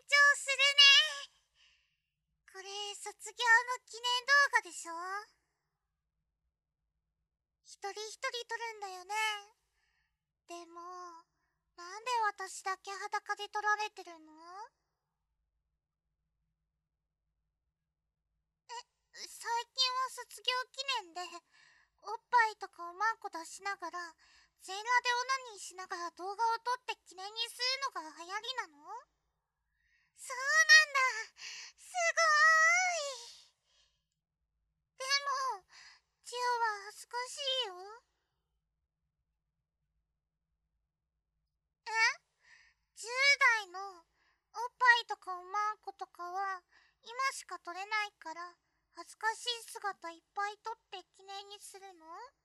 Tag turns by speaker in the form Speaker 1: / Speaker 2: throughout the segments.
Speaker 1: 長するね。これ卒業の記念動画でしょ。一人一人撮るんだよね。でもなんで私だけ裸で撮られてるの？最近は卒業記念でおっぱいとかおまんこ出しながら全裸でオナニーしながら動画を撮って記念にするのが流行りなの？そうなんだ。すごーい。でもジオは恥ずかしいよ。え？ 10 代のおっぱいとかおまんことかは今しか撮れないから恥ずかしい姿いっぱい撮って記念にするの？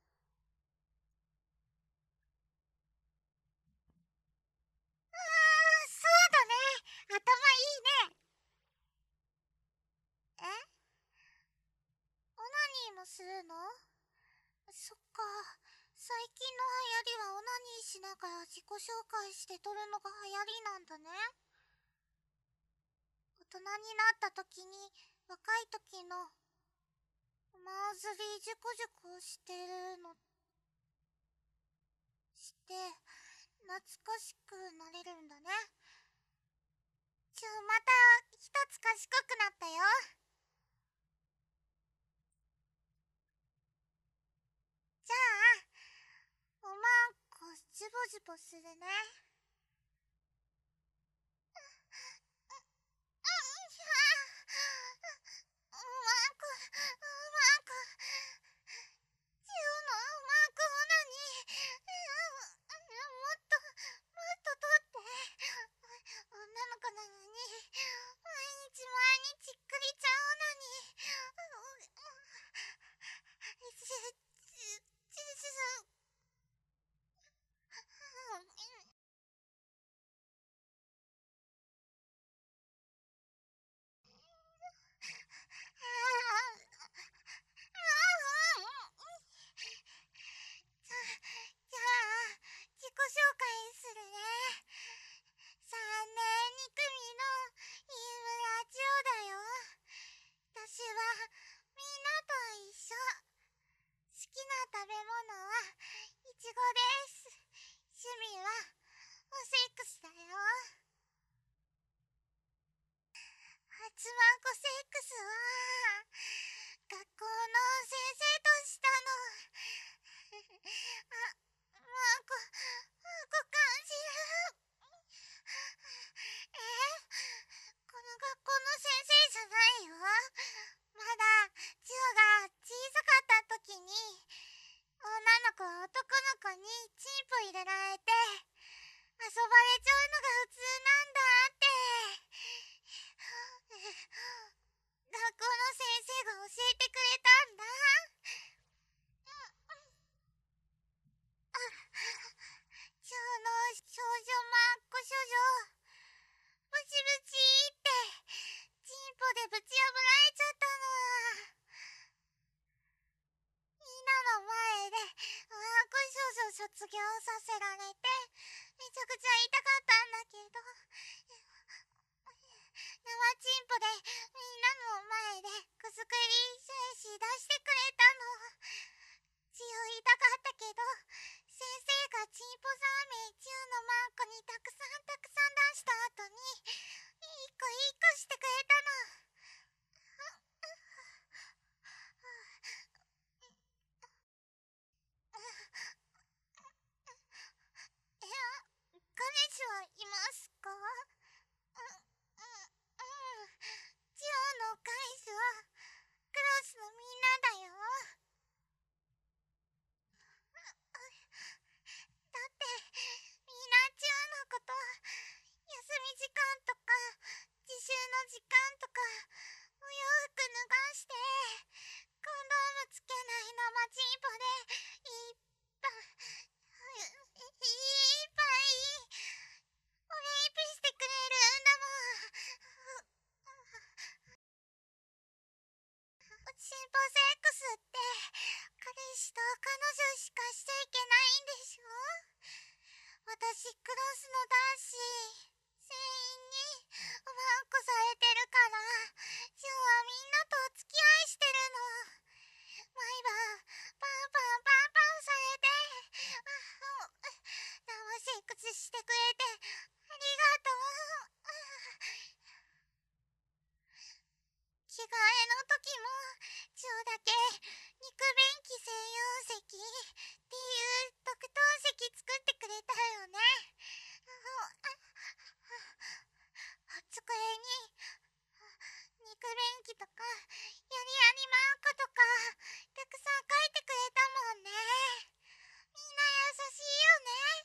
Speaker 1: そうだね。頭いいね。え？オナニーもするの？そっか。最近の流行りはオナニーしながら自己紹介して撮るのが流行りなんだね。大人になった時に若い時のマウズリージュコジュコしてるのして懐かしくなれるんだね。また一つ賢くなったよ。じゃあおまんこジュボジュボするね。おまんこジオのおまんこオナニー、もっと取って。女の子なのに毎日クリちゃんオナニー。じゃあ自己紹介するね。3年2組の飯村千代だよ。私はみんなと一緒。好きな食べ物はいちごです。趣味はおセックスだよ。初まんこセックスは学校の先生としたの。マンコ感じる。この学校の先生じゃないよ。まだジオが小さかった時に女の子は男の子にチンポ入れられて遊ばれちゃうのが普通なんだって。学校の先生が教えてくれたんだ。ジオの少女マンコ少女ブチブチってチンポでぶち破られちゃったの。みんなの前でマンコ少女卒業させられてめちゃくちゃ痛かったんだけど、生チンポでみんなの前でくすくり精子出してくれたの。血を痛かったけど先生がチンポザーメン10のマンコにたくさん出した後に一個一個してくれたの。彼氏はいますか？ジオの彼氏はクラスのみんなだよ。だってみんなジオのこと休み時間とか自習の時間とかお洋服脱がしてコンドームつけない生チンポでいっぱいおレイプしてくれるんだもん。チンポセックスって彼氏と彼女しかしちゃいけないんでしょ？私クラスの男子全員におまんされてるから、ジョーはみんなとお付き合いしてるの。毎晩パンパンパンパンされて、生セックスしてくれてありがとう。着替えの時もジョーだけ肉便器専用席っていう特等席作ってくれたよね。机に肉便器とかやりやりマークとかたくさん書いてくれたもんね。みんな優しいよね。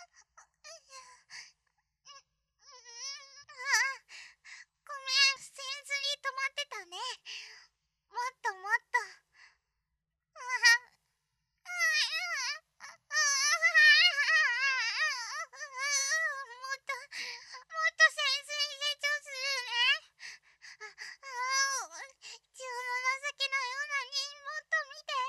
Speaker 1: ごめん、センスに止まってたね。もっともっと。もっとセンスに成長するね。ジョーの情けないオナニーもっと見て。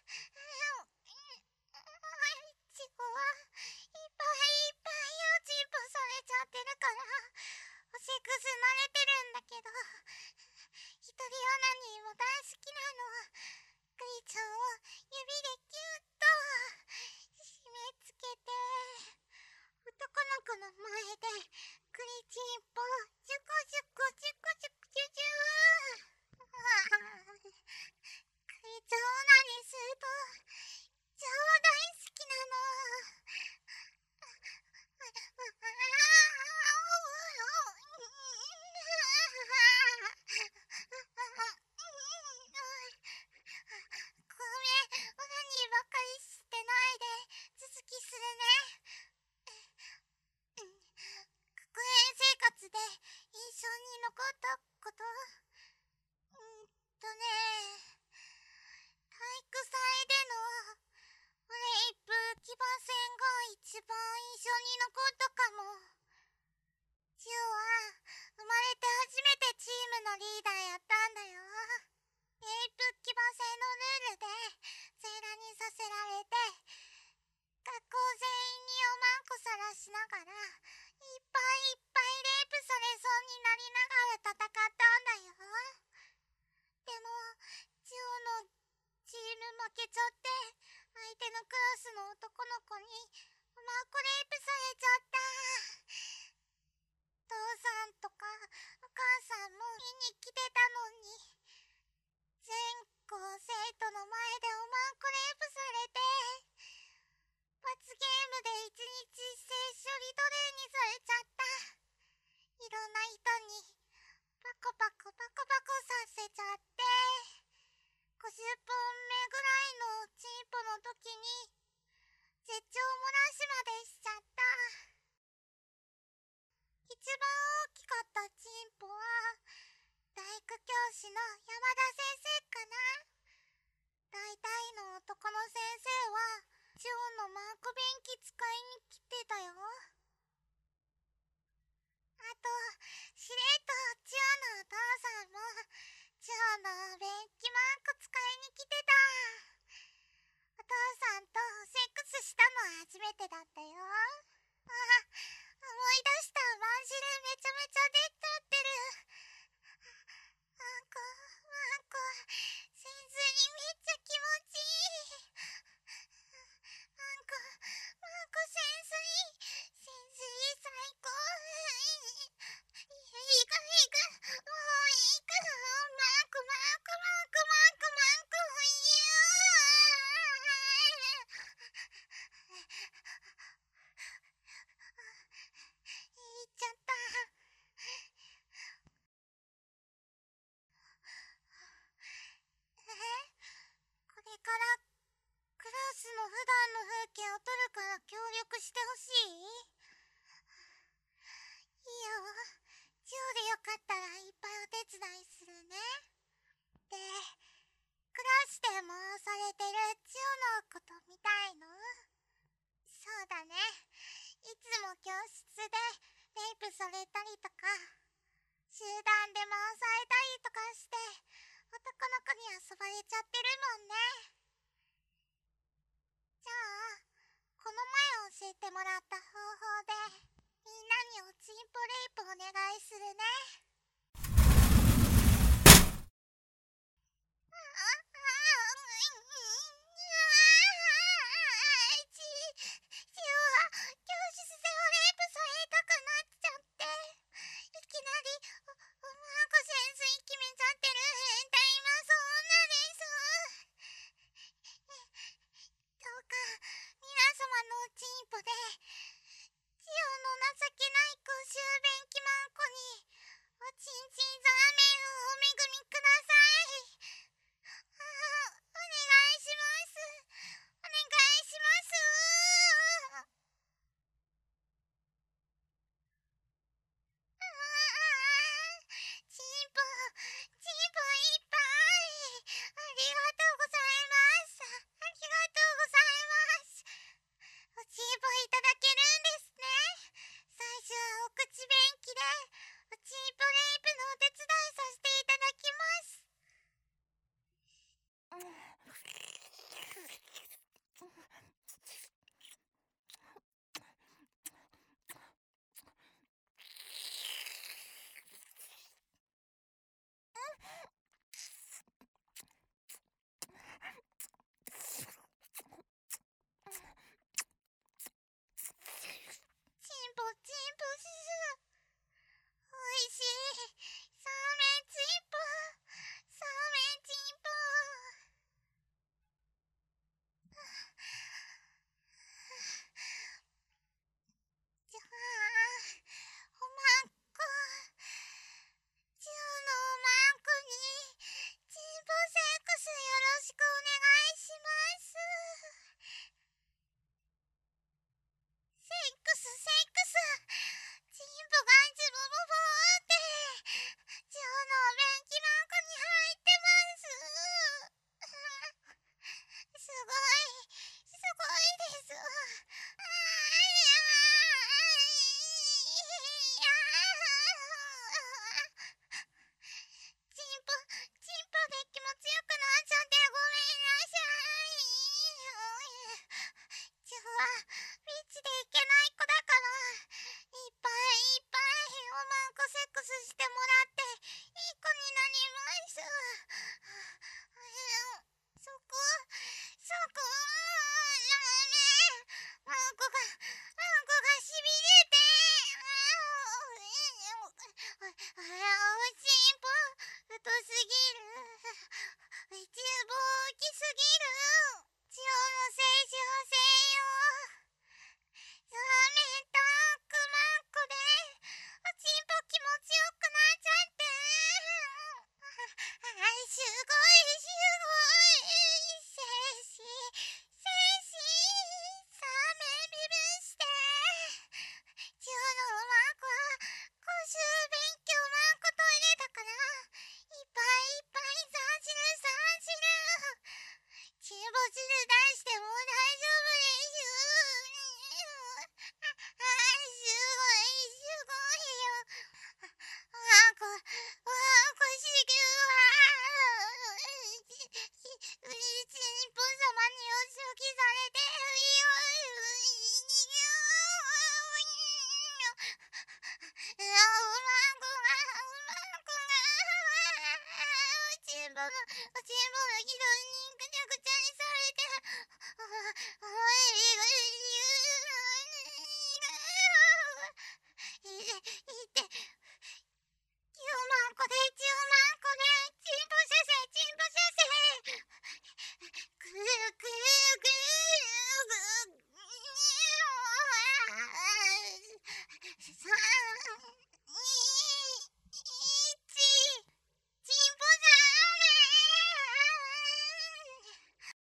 Speaker 1: チコはいっぱいいっぱい用心棒されちゃってるから、おセックス慣れてるんだけど、一人オナニーも大好きなの。クリちゃんを指でキュッと締め付けて、男の子の前でクリチンポジュコジュコジュコジュコジュジュー。クリちゃんオナニーすると超大好きなの。ごめん、オナニーばっかりしてないで続きするね。学園生活で印象に残ったこと、体育祭でのレイプ騎馬戦が一番印象に残ったかも。ジュは生まれて初めてチームのリーダーやったんだよ。レイプ騎馬戦のルールでセイラにさせられて、学校全員におまんこさらしながらいっぱいいっぱいレイプされそうになりながら戦ったんだよ。でもジュのチーム負けちゃって、相手のクラスの男の子におまんこレイプされちゃった。父さんとかお母さんも見に来てたのに、全校生徒の前でおまんこレイプされて、罰ゲームで一日一斉処理トレーにされちゃった。いろんな人にパコパコパコパコさせちゃって、50本目ぐらいのチンポの時に絶頂漏らしまでしちゃった。一番大きかったチンポは体育教師の山田先生かな。大体の男の先生はジョーのマーク便器使いに来てたよ。あとしれっとジョーのお父さんもジョーの便器マーク使いに来てた。お父さんとセックスしたの初めてだったよ。思い出した。マンジルめちゃめちゃ出ちゃってる。マンコマンコ、センスにめっちゃ気持ちいい。マンコマンコ、センスいい、センスいい、最高。いくいく、もういく。マンコマンコマンコマンコマンコ、言っちゃった。これからクラスの普段の風景を撮るから協力してほしい？いいよ。ジョーでよかったらいっぱいお手伝いするね。で、クラスで回されてるジョーのこと見たいの？そうだね。いつも教室でレイプされたりとか、集団で回されたりとかして男の子に遊ばれちゃってるもんね。じゃあこの前教えてもらった方法でみんなにおちんぽレイプお願いするね。 汁出しても大丈夫です。すごい、すごいよ。腰が、ちんぽ様にお仕置きされてるよ。うちんぼのひどいにぐちゃぐちゃにされて、いって、10万個で、10万個で、チンポ射精、チンポ射精。ぐるぐるぐるぐる。3、2、1、チンポザーメン。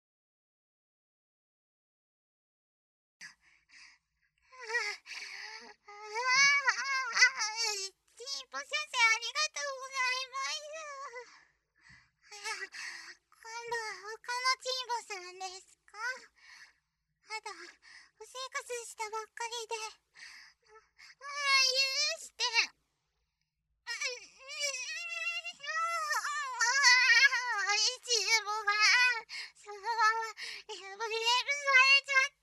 Speaker 1: チンポ先生ありがとうございます。今度は他のチンポさんですか？まだ不生活したばっかりで。許して。チンポがそのままレブレブされちゃった。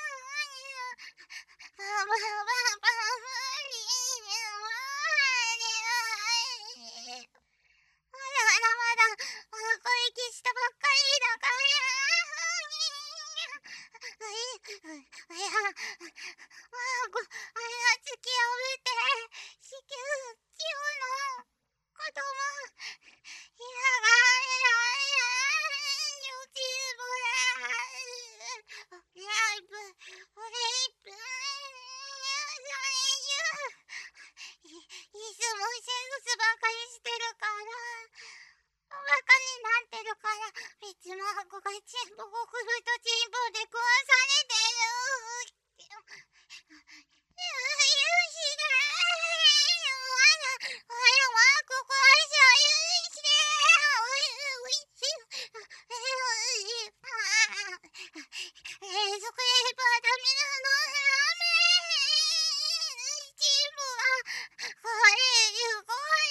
Speaker 1: まだ声消したばっかりだから。突き破って子宮の子供いやがよちぼだ。レイプいつもセックスばっかりしてるからバカになってるから、いつもこがチンポを送るとチンポで壊されてる。許してここは許してそこでバダメなのチンポが壊れる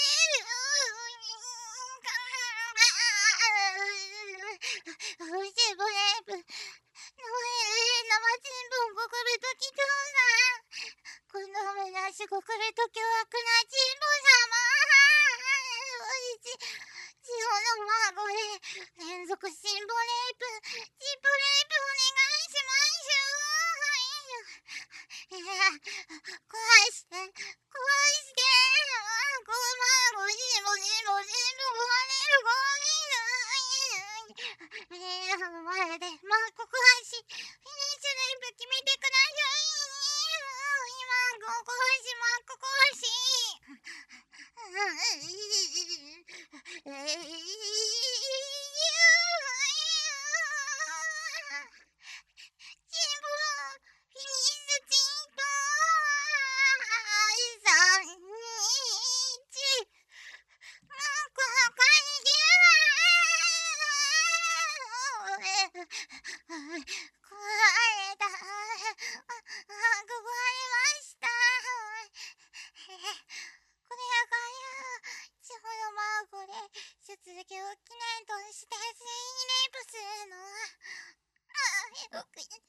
Speaker 1: シェボレープの上生チンポを送るときとさ、このむなしごくると凶悪なチンポ様。地方の孫で連続シンボレープ、チンポレープお願いします。壊して、もしもしもしも皆さんの前で告白し、フィニッシュレイプ決めてください。今、告白し。チンポフィニッシュチンポ3、2、1。ここに壊れた。壊れました。これやから地方の孫で出業記念として全員レイプするのはよく